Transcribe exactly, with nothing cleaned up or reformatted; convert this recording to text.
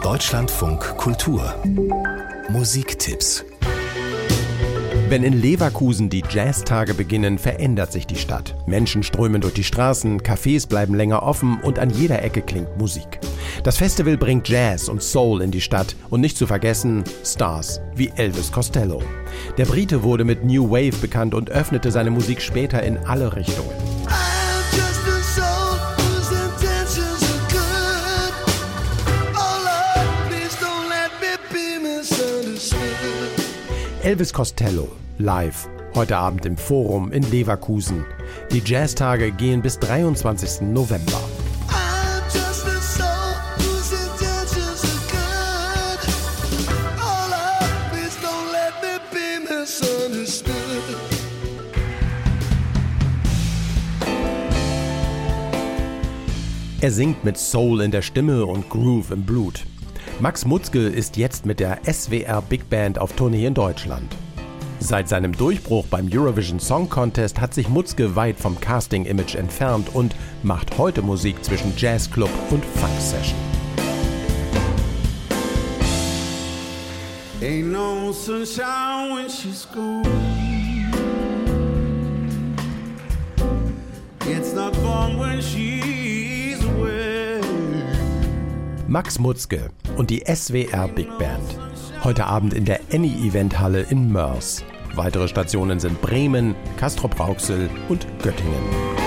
Deutschlandfunk Kultur Musiktipps. Wenn in Leverkusen die Jazztage beginnen, verändert sich die Stadt. Menschen strömen durch die Straßen, Cafés bleiben länger offen und an jeder Ecke klingt Musik. Das Festival bringt Jazz und Soul in die Stadt und nicht zu vergessen Stars wie Elvis Costello. Der Brite wurde mit New Wave bekannt und öffnete seine Musik später in alle Richtungen. Elvis Costello, live, heute Abend im Forum in Leverkusen. Die Jazztage gehen bis dreiundzwanzigsten November. Er singt mit Soul in der Stimme und Groove im Blut. Max Mutzke ist jetzt mit der S W R Big Band auf Tournee in Deutschland. Seit seinem Durchbruch beim Eurovision Song Contest hat sich Mutzke weit vom Casting-Image entfernt und macht heute Musik zwischen Jazzclub und Funk-Session. Ain't no sunshine when she's gone. It's not fun when she's away. Max Mutzke und die S W R Big Band. Heute Abend in der Any-Event-Halle in Mörs. Weitere Stationen sind Bremen, Castrop-Rauxel und Göttingen.